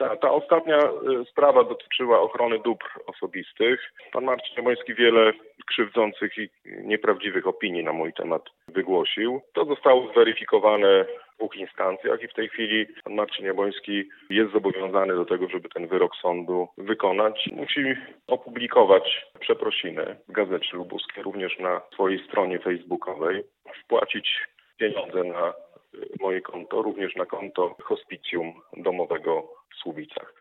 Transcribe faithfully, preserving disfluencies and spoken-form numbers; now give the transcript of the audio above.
Ta, ta ostatnia y, sprawa dotyczyła ochrony dóbr osobistych. Pan Marcin Jaboński wiele krzywdzących i nieprawdziwych opinii na mój temat wygłosił. To zostało zweryfikowane w dwóch instancjach i w tej chwili pan Marcin Jaboński jest zobowiązany do tego, żeby ten wyrok sądu wykonać. Musi opublikować przeprosiny w Gazecie Lubuskiej, również na swojej stronie facebookowej, wpłacić pieniądze na moje konto, również na konto hospicjum domowego w Słubicach.